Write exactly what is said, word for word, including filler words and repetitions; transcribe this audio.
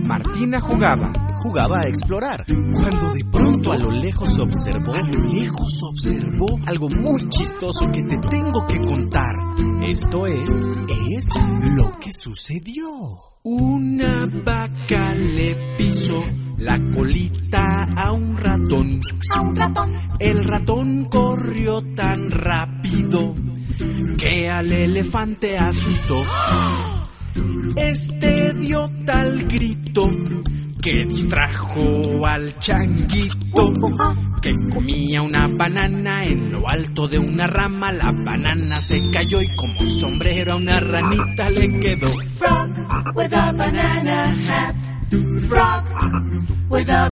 Martina jugaba, jugaba a explorar, cuando de pronto a lo lejos observó, a lo lejos observó algo muy chistoso que te tengo que contar. Esto es, es lo que sucedió. Una vaca le pisó la colita a un ratón. A un ratón. El ratón corrió tan rápido que al elefante asustó. Este dio tal grito que distrajo al changuito, que comía una banana en lo alto de una rama. La banana se cayó y como sombrero a una ranita le quedó. Frog with a banana hat. Frog with a